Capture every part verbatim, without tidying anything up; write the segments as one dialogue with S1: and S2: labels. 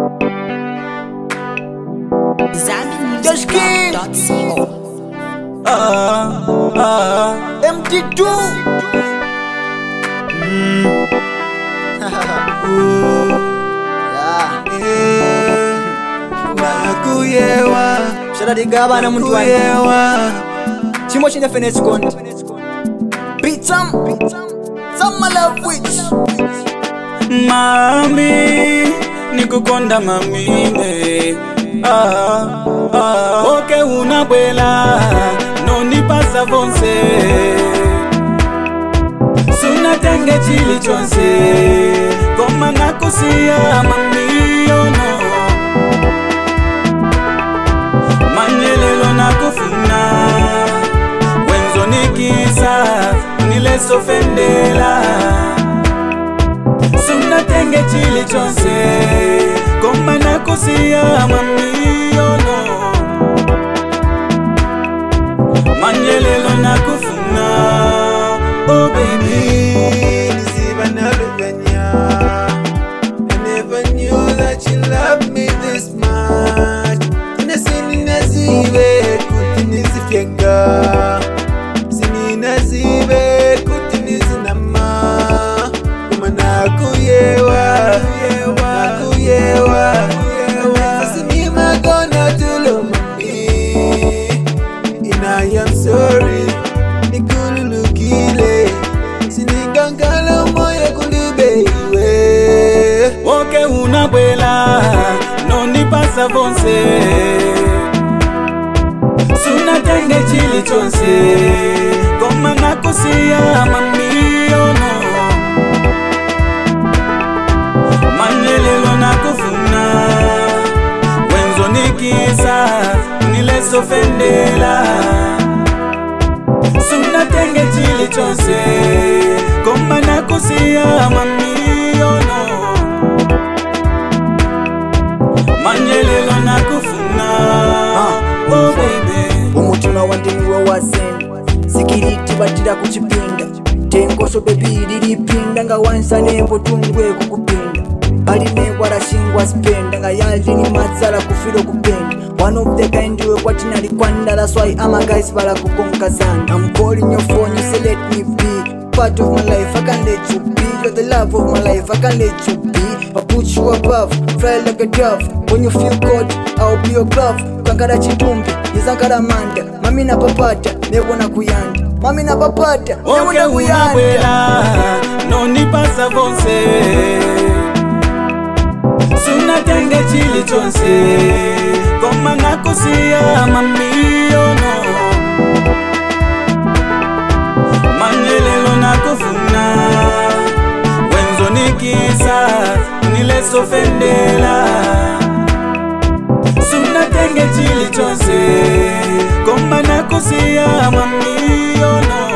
S1: Ah, ah, M T two. Mm. Nakuyewa Shadadiga na muntu wangu Chimo chine finesse kondi Beat some Some my love witch Mami Nikukonda mamine Ah, ah Oke unabwela Noni pasa vonse Suna tenge chili chonse Koma nakusia mami ono Manyelelo nakufuna Wenzo nikisa Nile sofendela Suna tenge chili chonse Koma nakusia mami ono Manyelelo nakufuna Oh baby,
S2: this even I never knew that you loved me this much. Sini nazibe kutinizi fyenga, sini nazibe kutinizi nama. Kuma nakuyewa, nakuyewa, sini magona tulo mami. And I am sorry, nikululukile. Siningangala moya kulube iwe
S1: Oke unabwela Noni pasa vonse Suna tenge chili chonse Koma nakusia mami ono Manyelelo nakufuna Wenzo nikisa Nile sofendela Suna tenge chili chonse Koma nakusia mami ono Manyelelo nakufuna Oh baby
S3: Umutima wandini wa wazeni Sikiriti batira kuchipinda Tenkoso baby lilipinda Nga wansa nembo tungwe kukupinda Baline wala shingwa spenda Nga yaldi ni matzala kufilo kupenda One of the kind we what in the kwanda. That's why I'm a guys bala kukonka sana. I'm calling your phone, you say let me be part of my life, I can't let you be. You're the love of my life, I can't let you be. I put you above, fly like a dove. When you feel cold, I'll be your glove. Kankara chitumbi, nizankara manda. Mami na papata, nebo na kuyanda. Mami na papata, nebo na kuyanda.
S1: Noni pasa vonse Suna tenge chili chonse Koma nakusia mami ono Manyelelo nakufuna Wenzo nikisa Nile sofendela Suna tenge chili chonse Koma nakusia mami ono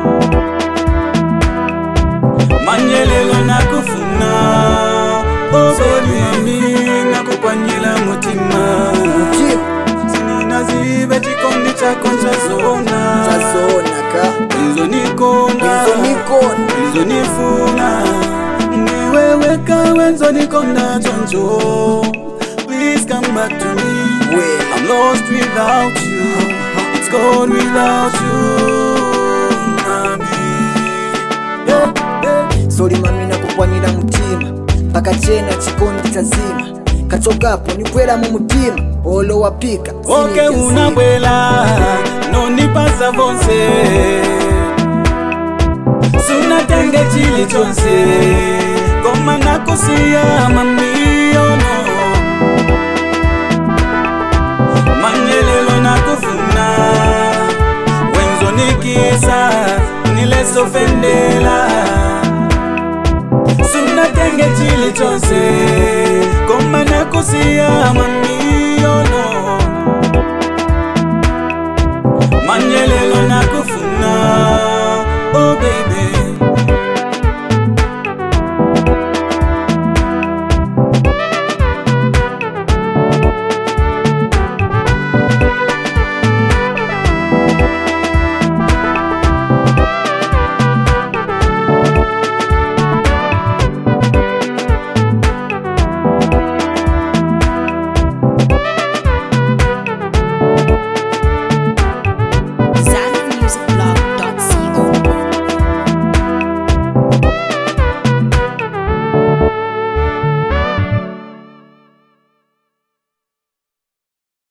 S1: Manyelelo nakufuna Oh baby, nakupanyila mutima Sini nazibe chikondi chako nchazona
S3: Chazona ka
S1: Izo nikonda
S3: Izo nikonda
S1: Izo nifuna Niweweka wenzo nikonda chonjo Please come back to me
S3: Well,
S1: I'm lost without you It's gone without you Mami yeah, yeah.
S3: Sorry mami nakupanyila mutima Paka chena chikondi chazima Kachogapo nikwela mu mutima Olo wapika
S1: Oke unabwela Noni pasa vonse Suna tenge chili chonse Koma nakusia mami ono Manyelelo nakufuna Wenzo nikisa Nile sofendela Suna tenge chili chonse